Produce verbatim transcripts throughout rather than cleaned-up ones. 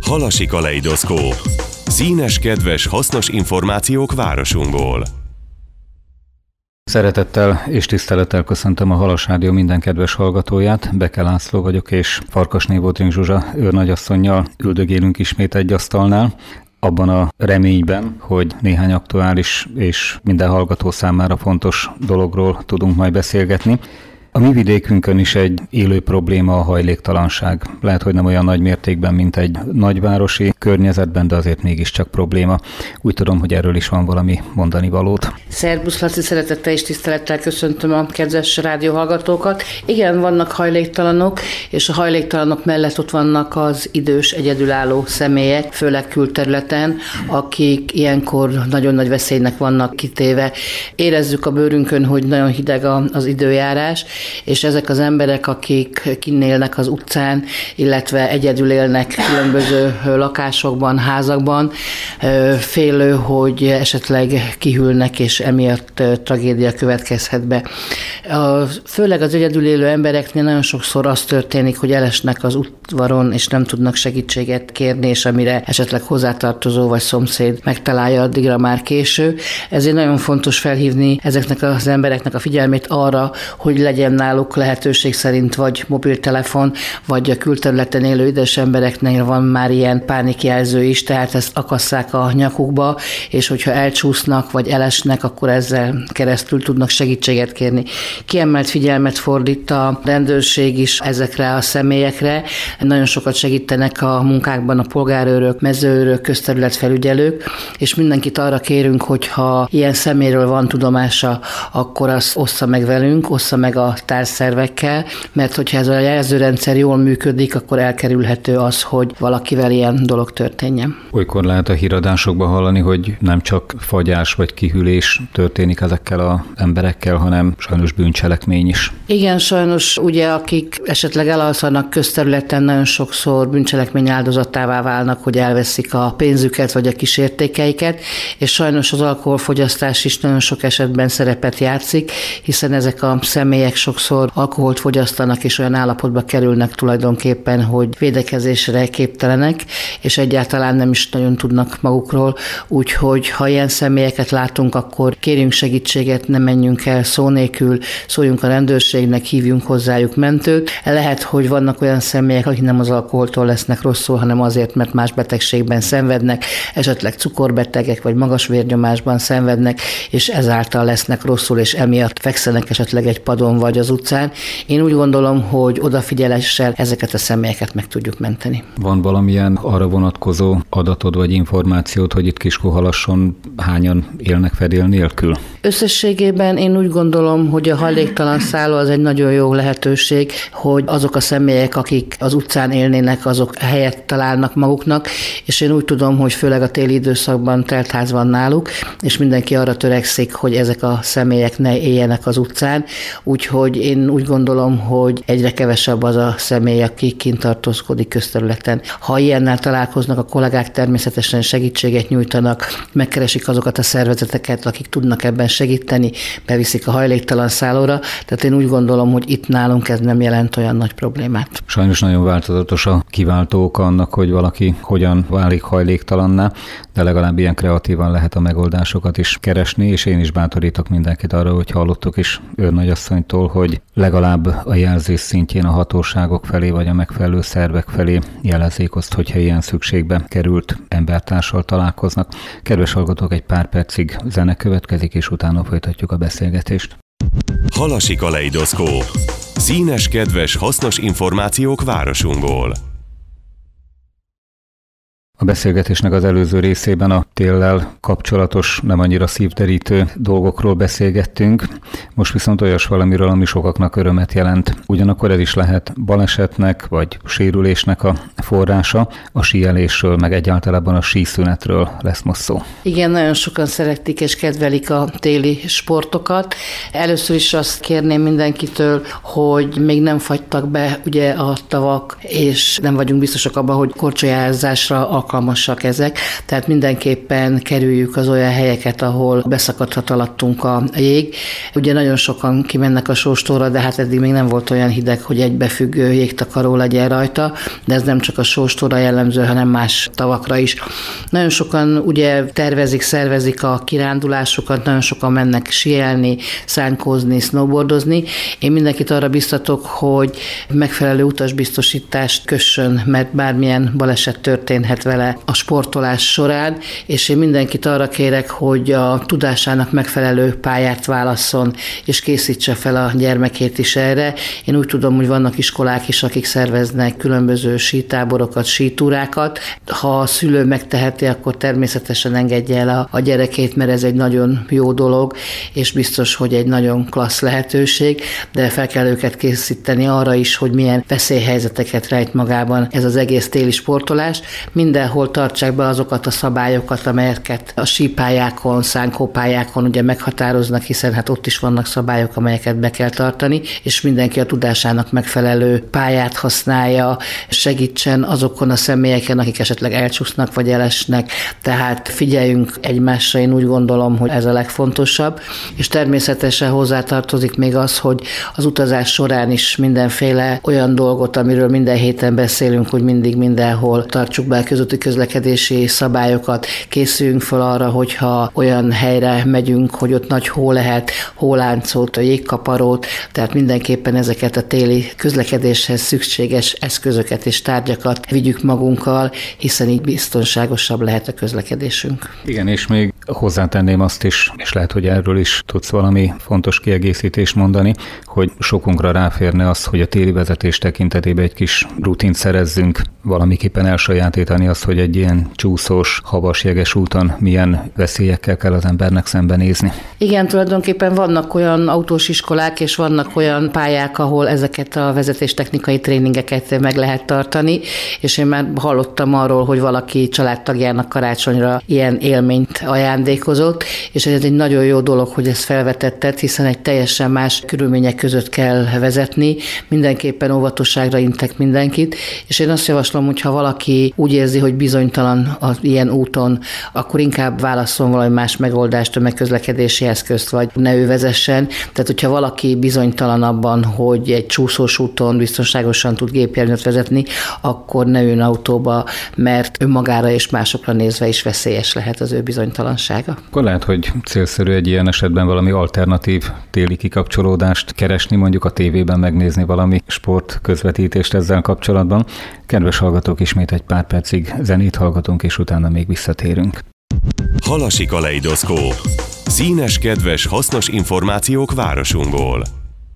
Halasi kaleidoszkóp. Színes, kedves, hasznos információk városunkból. Szeretettel és tisztelettel köszöntöm a Halas Rádió minden kedves hallgatóját. Beke László vagyok, és Farkasné Botring Zsuzsa őrnagyasszonnyal üldögélünk ismét egy asztalnál, abban a reményben, hogy néhány aktuális és minden hallgató számára fontos dologról tudunk majd beszélgetni. A mi vidékünkön is egy élő probléma a hajléktalanság. Lehet, hogy nem olyan nagy mértékben, mint egy nagyvárosi környezetben, de azért mégiscsak probléma. Úgy tudom, hogy erről is van valami mondani valót. Szerbusz Laci, szeretettel és tisztelettel köszöntöm a kedves rádióhallgatókat. Igen, vannak hajléktalanok, és a hajléktalanok mellett ott vannak az idős, egyedülálló személyek, főleg külterületen, akik ilyenkor nagyon nagy veszélynek vannak kitéve. Érezzük a bőrünkön, hogy nagyon hideg az időjárás, és ezek az emberek, akik kinélnek az utcán, illetve egyedül élnek különböző lakásokban, házakban, félő, hogy esetleg kihűlnek, és emiatt tragédia következhet be. Főleg az egyedül élő embereknél nagyon sokszor az történik, hogy elesnek az udvaron, és nem tudnak segítséget kérni, és amire esetleg hozzátartozó vagy szomszéd megtalálja, addigra már késő. Ezért nagyon fontos felhívni ezeknek az embereknek a figyelmét arra, hogy legyen náluk lehetőség szerint vagy mobiltelefon, vagy a külterületen élő idős embereknél van már ilyen pánikjelző is, tehát ezt akasszák a nyakukba, és hogyha elcsúsznak, vagy elesnek, akkor ezzel keresztül tudnak segítséget kérni. Kiemelt figyelmet fordít a rendőrség is ezekre a személyekre. Nagyon sokat segítenek a munkákban a polgárőrök, mezőőrök, közterületfelügyelők, és mindenkit arra kérünk, hogyha ilyen személyről van tudomása, akkor azt ossza meg velünk, ossza meg a társzervekkel, mert hogyha ez a jelzőrendszer jól működik, akkor elkerülhető az, hogy valakivel ilyen dolog történjen. Olykor lehet a híradásokban hallani, hogy nem csak fagyás vagy kihűlés történik ezekkel az emberekkel, hanem sajnos bűncselekmény is. Igen, sajnos ugye akik esetleg elalszanak közterületen, nagyon sokszor bűncselekmény áldozatává válnak, hogy elveszik a pénzüket vagy a kísértékeiket, és sajnos az alkoholfogyasztás is nagyon sok esetben szerepet játszik, hiszen ezek a személyek sokszor alkoholt fogyasztanak, és olyan állapotba kerülnek tulajdonképpen, hogy védekezésre képtelenek, és egyáltalán nem is nagyon tudnak magukról, úgyhogy ha ilyen személyeket látunk, akkor kérjünk segítséget, ne menjünk el szó nélkül, szóljunk a rendőrségnek, hívjunk hozzájuk mentőt. Lehet, hogy vannak olyan személyek, akik nem az alkoholtól lesznek rosszul, hanem azért, mert más betegségben szenvednek, esetleg cukorbetegek, vagy magas vérnyomásban szenvednek, és ezáltal lesznek rosszul, és emiatt fekszenek esetleg egy padon vagy az utcán. Én úgy gondolom, hogy odafigyeléssel ezeket a személyeket meg tudjuk menteni. Van valamilyen arra vonatkozó adatod vagy információt, hogy itt Kiskunhalasson hányan élnek fedél nélkül? Összességében én úgy gondolom, hogy a hajléktalan szálló az egy nagyon jó lehetőség, hogy azok a személyek, akik az utcán élnének, azok helyet találnak maguknak, és én úgy tudom, hogy főleg a téli időszakban teltház van náluk, és mindenki arra törekszik, hogy ezek a személyek ne éljenek az utcán, úgyhogy én úgy gondolom, hogy egyre kevesebb az a személy, aki kint tartózkodik közterületen. Ha ilyennel találkoznak, a kollégák természetesen segítséget nyújtanak, megkeresik azokat a szervezeteket, akik tudnak ebben segíteni, beviszik a hajléktalan szállóra, tehát én úgy gondolom, hogy itt nálunk ez nem jelent olyan nagy problémát. Sajnos nagyon változatos a kiváltó oka annak, hogy valaki hogyan válik hajléktalanná, de legalább ilyen kreatívan lehet a megoldásokat is keresni, és én is bátorítok mindenkit arra, hogy hallottuk is őrnagyasszonytól, hogy legalább a jelzés szintjén a hatóságok felé, vagy a megfelelő szervek felé jelezzék azt, hogyha ilyen szükségbe került embertársal találkoznak. Kedves hallgatók, egy pár percig zene következik, és utána folytatjuk a beszélgetést. Halasi kaleidoszkóp. Színes, kedves, hasznos információk városunkból. A beszélgetésnek az előző részében a téllel kapcsolatos, nem annyira szívderítő dolgokról beszélgettünk, most viszont olyas valamiről, ami sokaknak örömet jelent. Ugyanakkor ez is lehet balesetnek vagy sérülésnek a forrása, a síelésről, meg egyáltalában a síszünetről lesz most szó. Igen, nagyon sokan szeretik és kedvelik a téli sportokat. Először is azt kérném mindenkitől, hogy még nem fagytak be ugye a tavak, és nem vagyunk biztosak abban, hogy korcsolyázásra alkalmasak alkalmasak ezek, tehát mindenképpen kerüljük az olyan helyeket, ahol beszakadhat alattunk a jég. Ugye nagyon sokan kimennek a sóstóra, de hát eddig még nem volt olyan hideg, hogy egy befüggő jégtakaró legyen rajta, de ez nem csak a sóstóra jellemző, hanem más tavakra is. Nagyon sokan ugye tervezik, szervezik a kirándulásokat, nagyon sokan mennek síelni, szánkózni, snowboardozni. Én mindenkit arra biztatok, hogy megfelelő utasbiztosítást kössön, mert bármilyen baleset történhet vele a sportolás során, és én mindenkit arra kérek, hogy a tudásának megfelelő pályát válasszon, és készítse fel a gyermekét is erre. Én úgy tudom, hogy vannak iskolák is, akik szerveznek különböző sítáborokat, sítúrákat. Ha a szülő megteheti, akkor természetesen engedje el a, a gyerekét, mert ez egy nagyon jó dolog, és biztos, hogy egy nagyon klassz lehetőség, de fel kell őket készíteni arra is, hogy milyen veszélyhelyzeteket rejt magában ez az egész téli sportolás. Mindenhol tartsák be azokat a szabályokat, amelyeket a sípályákon, szánkópályákon ugye meghatároznak, hiszen hát ott is vannak szabályok, amelyeket be kell tartani, és mindenki a tudásának megfelelő pályát használja, segítsen azokon a személyeken, akik esetleg elcsúsznak vagy elesnek, tehát figyeljünk egymásra, én úgy gondolom, hogy ez a legfontosabb, és természetesen hozzátartozik még az, hogy az utazás során is mindenféle olyan dolgot, amiről minden héten beszélünk, hogy mindig mindenhol tartsuk be a közúti közlekedési szabályokat, készüljünk fel arra, hogyha olyan helyre megyünk, hogy ott nagy hó lehet, hóláncot, jégkaparót, tehát mindenképpen ezeket a téli közlekedéshez szükséges eszközöket és tárgyakat vigyük magunkkal, hiszen így biztonságosabb lehet a közlekedésünk. Igen, és még hozzátenném azt is, és lehet, hogy erről is tudsz valami fontos kiegészítést mondani, hogy sokunkra ráférne az, hogy a téli vezetés tekintetében egy kis rutint szerezzünk, valamiképpen elsajátítani azt, hogy egy ilyen csúszós, havas, jeges úton milyen veszélyekkel kell az embernek szembenézni. Igen, tulajdonképpen vannak olyan autós iskolák, és vannak olyan pályák, ahol ezeket a vezetéstechnikai tréningeket meg lehet tartani, és én már hallottam arról, hogy valaki családtagjának karácsonyra ilyen élményt ajándékozott, és ez egy nagyon jó dolog, hogy ezt felvetetted, hiszen egy teljesen más körülmények között kell vezetni, mindenképpen óvatosságra intek mindenkit, és én azt javaslom, hogy ha valaki úgy érzi, hogy bizonytalan az ilyen úton, akkor inkább válasszon valami más megoldást, tömegközlekedési eszközt, vagy ne ő vezessen. Tehát, hogyha valaki bizonytalan abban, hogy egy csúszós úton biztonságosan tud gépjárművet vezetni, akkor ne üljön autóba, mert önmagára és másokra nézve is veszélyes lehet az ő bizonytalansága. Akkor lehet, hogy célszerű egy ilyen esetben valami alternatív téli kikapcsolódást keresni, mondjuk a tévében megnézni valami sportközvetítést ezzel kapcsolatban. Kedves hallgatók, ismét egy pár percig zenét hallgatunk, és utána még visszatérünk. Halasi kaleidoszkóp. Színes, kedves, hasznos információk városunkból.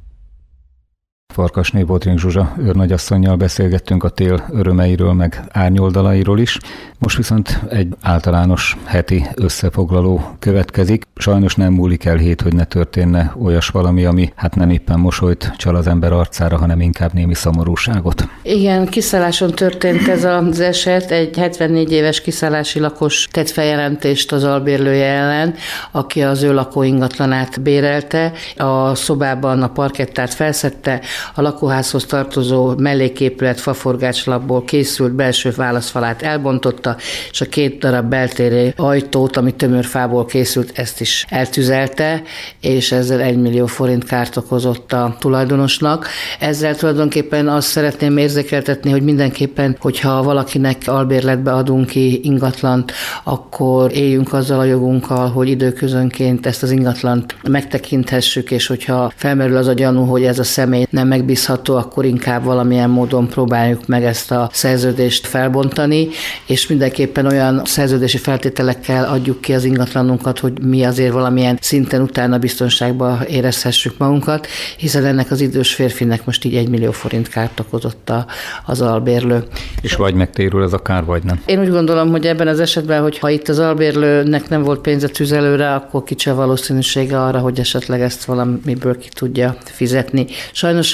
Farkasné Botring Zsuzsa őrnagyasszonnyal beszélgettünk a tél örömeiről, meg árnyoldalairól is. Most viszont egy általános heti összefoglaló következik. Sajnos nem múlik el hét, hogy ne történne olyas valami, ami hát nem éppen mosolyt csal az ember arcára, hanem inkább némi szomorúságot. Igen, kiszálláson történt ez az eset. Egy hetvennégy éves kiszállási lakos tett feljelentést az albérlője ellen, aki az ő lakóingatlanát bérelte. A szobában a parkettát felszedte, a lakóházhoz tartozó melléképület faforgácslapból készült belső válaszfalát elbontotta, és a két darab beltéri ajtót, ami tömörfából készült, ezt is eltüzelte, és ezzel egy millió forint kárt okozott a tulajdonosnak. Ezzel tulajdonképpen azt szeretném érzékeltetni, hogy mindenképpen, hogyha valakinek albérletbe adunk ki ingatlant, akkor éljünk azzal a jogunkkal, hogy időközönként ezt az ingatlant megtekinthessük, és hogyha felmerül az a gyanú, hogy ez a személy nem megbízható, akkor inkább valamilyen módon próbáljuk meg ezt a szerződést felbontani, és mindenképpen olyan szerződési feltételekkel adjuk ki az ingatlanunkat, hogy mi azért valamilyen szinten utána biztonságban érezhessük magunkat, hiszen ennek az idős férfinek most így egy millió forint kárt okozott az albérlő. És vagy megtérül ez a kár, vagy nem? Én úgy gondolom, hogy ebben az esetben, hogy ha itt az albérlőnek nem volt pénze tüzelőre, akkor kicsi a valószínűsége arra, hogy esetleg ezt valamiből ki tudja fizetni. Sajnos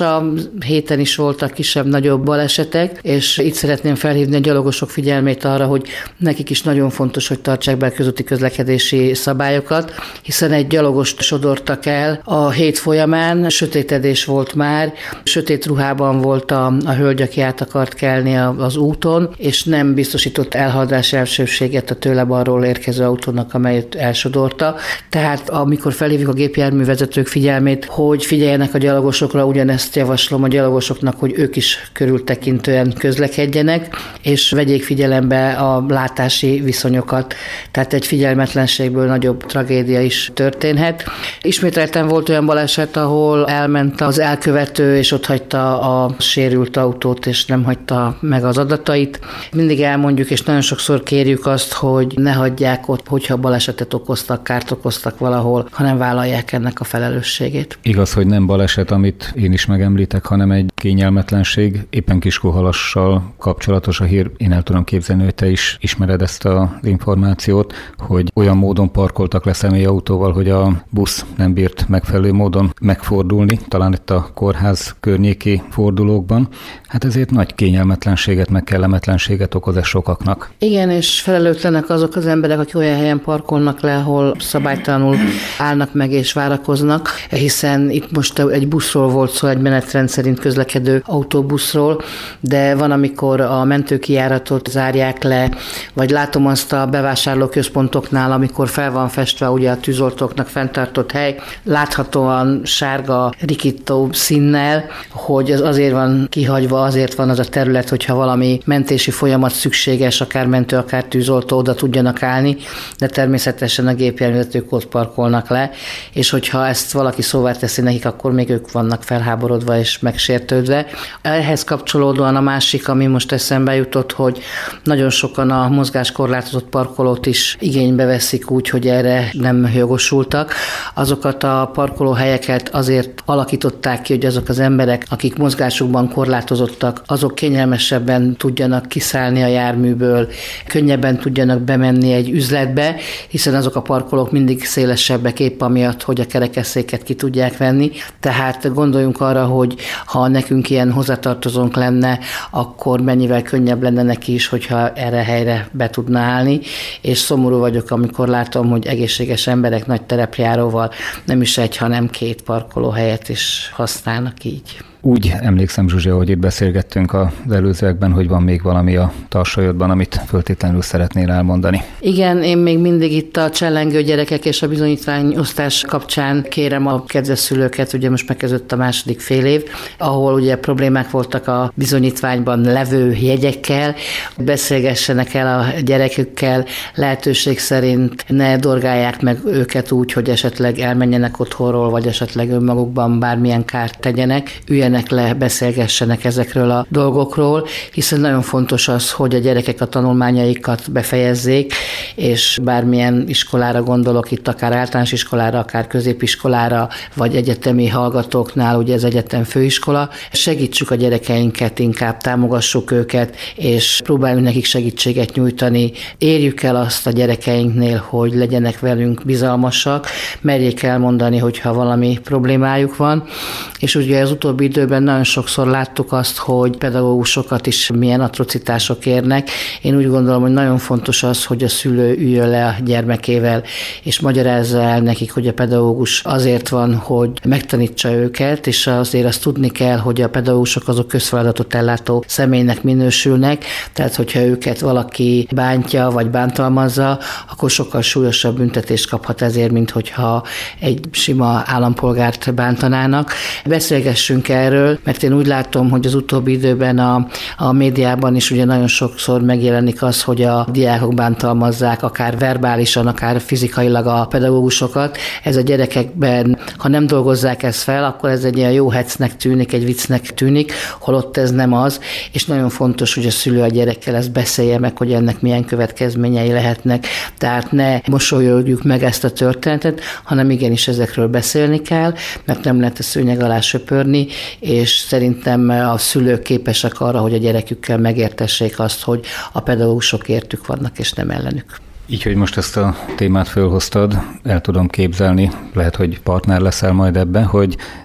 a héten is voltak kisebb-nagyobb balesetek, és itt szeretném felhívni a gyalogosok figyelmét arra, hogy nekik is nagyon fontos, hogy tartsák be a közúti közlekedési szabályokat, hiszen egy gyalogost sodortak el a hét folyamán, sötétedés volt már, sötét ruhában volt a, a hölgy, aki át akart kelni az úton, és nem biztosított elhaladás elsőbséget a tőle balról érkező autónak, amelyet elsodorta. Tehát amikor felhívjuk a gépjárművezetők figyelmét, hogy figyeljenek a gyalogosokra, ugyanezt javaslom a gyalogosoknak, hogy ők is körültekintően közlekedjenek, és vegyék figyelembe a látási viszonyokat. Tehát egy figyelmetlenségből nagyobb tragédia is történhet. Ismételten volt olyan baleset, ahol elment az elkövető, és ott hagyta a sérült autót, és nem hagyta meg az adatait. Mindig elmondjuk, és nagyon sokszor kérjük azt, hogy ne hagyják ott, hogyha balesetet okoztak, kárt okoztak valahol, hanem vállalják ennek a felelősségét. Igaz, hogy nem baleset, amit én is megemlítek, hanem egy kényelmetlenség. Éppen Kiskóhalassal kapcsolatos a hír. Én el tudom képzelni, hogy te is ismered ezt az információt, hogy olyan módon parkoltak le személyautóval, hogy a busz nem bírt megfelelő módon megfordulni, talán itt a kórház környéki fordulókban. Hát ezért nagy kényelmetlenséget, meg kellemetlenséget okoz ez sokaknak. Igen, és felelőtlenek azok az emberek, akik olyan helyen parkolnak le, ahol szabálytalanul állnak meg és várakoznak, hiszen itt most egy buszról volt szó, egy menetrend szerint közlekedő autóbuszról, de van, amikor a mentőkijáratot zárják le, vagy látom azt a bevásárlóközpontoknál, amikor fel van festve ugye a tűzoltóknak fenntartott hely, láthatóan sárga rikító színnel, hogy az azért van kihagyva, azért van az a terület, hogyha valami mentési folyamat szükséges, akár mentő, akár tűzoltó, oda tudjanak állni, de természetesen a gépjárművezetők ott parkolnak le, és hogyha ezt valaki szóvá teszi nekik, akkor még ők vannak felháborodva és megsértődve. Ehhez kapcsolódóan a másik, ami most eszembe jutott, hogy nagyon sokan a mozgáskorlátozott parkolót is igénybe veszik úgy, hogy erre nem jogosultak. Azokat a parkolóhelyeket azért alakították ki, hogy azok az emberek, akik mozgásukban korlátozottak, azok kényelmesebben tudjanak kiszállni a járműből, könnyebben tudjanak bemenni egy üzletbe, hiszen azok a parkolók mindig szélesebbek épp amiatt, hogy a kerekesszéket ki tudják venni. Tehát gondoljunk arra, hogy ha nekünk ilyen hozzátartozónk lenne, akkor mennyivel könnyebb lenne neki is, hogyha erre a helyre be tudna állni, és szomorú vagyok, amikor látom, hogy egészséges emberek nagy terepjáróval nem is egy, hanem két parkolóhelyet is használnak így. Úgy emlékszem, Zsuzsi, hogy itt beszélgettünk az előzőekben, hogy van még valami a tarsajodban, amit föltétlenül szeretnél elmondani. Igen, én még mindig itt a csellengő gyerekek és a bizonyítványosztás kapcsán kérem a kedves szülőket, ugye most megkezdődött a második fél év, ahol ugye problémák voltak a bizonyítványban levő jegyekkel, beszélgessenek el a gyerekükkel, lehetőség szerint ne dorgálják meg őket úgy, hogy esetleg elmenjenek otthonról, vagy esetleg önmagukban bármilyen kárt tegyenek, üljenek le, beszélgessenek ezekről a dolgokról, hiszen nagyon fontos az, hogy a gyerekek a tanulmányaikat befejezzék, és bármilyen iskolára gondolok, itt akár általános iskolára, akár középiskolára, vagy egyetemi hallgatóknál, ugye ez egyetem főiskola, segítsük a gyerekeinket, inkább támogassuk őket, és próbáljunk nekik segítséget nyújtani. Érjük el azt a gyerekeinknél, hogy legyenek velünk bizalmasak, merjék elmondani, hogyha valami problémájuk van, és ugye az utóbbi időben nagyon sokszor láttuk azt, hogy pedagógusokat is milyen atrocitások érnek. Én úgy gondolom, hogy nagyon fontos az, hogy a szülő üljön le a gyermekével, és magyarázza el nekik, hogy a pedagógus azért van, hogy megtanítsa őket, és azért azt tudni kell, hogy a pedagógusok azok közfeladatot ellátó személynek minősülnek, tehát hogyha őket valaki bántja, vagy bántalmazza, akkor sokkal súlyosabb büntetést kaphat ezért, mint hogyha egy sima állampolgárt bántanának. Beszélgessünk erről, mert én úgy látom, hogy az utóbbi időben a, a médiában is ugye nagyon sokszor megjelenik az, hogy a diákok bántalmazzák, akár verbálisan, akár fizikailag a pedagógusokat. Ez a gyerekekben, ha nem dolgozzák ezt fel, akkor ez egy ilyen jó hecnek tűnik, egy viccnek tűnik, holott ez nem az, és nagyon fontos, hogy a szülő a gyerekkel ezt beszélje meg, hogy ennek milyen következményei lehetnek. Tehát ne mosolyogjuk meg ezt a történetet, hanem igenis ezekről beszélni kell, mert nem lehet a szőnyeg alá söpörni, és szerintem a szülők képesek arra, hogy a gyerekükkel megértessék azt, hogy a pedagógusok értük vannak, és nem ellenük. Így, hogy most ezt a témát fölhoztad, el tudom képzelni, lehet, hogy partner leszel majd ebben, hogy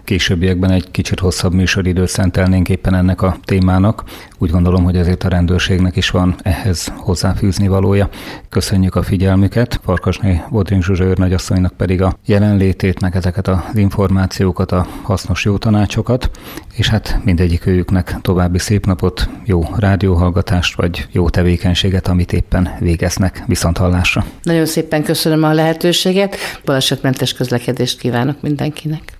későbbiekben egy kicsit hosszabb műsoridőt szentelnénk éppen ennek a témának. Úgy gondolom, hogy ezért a rendőrségnek is van ehhez hozzáfűzni valója. Köszönjük a figyelmüket, Farkasné Botring Zsuzsa őrnagyasszonynak pedig a jelenlétét, meg ezeket az információkat, a hasznos jó tanácsokat, és hát mindegyik őjüknek további szép napot, jó rádióhallgatást, vagy jó tevékenységet, amit éppen végeznek. Viszonthallásra. Nagyon szépen köszönöm a lehetőséget, balesetmentes közlekedést kívánok mindenkinek.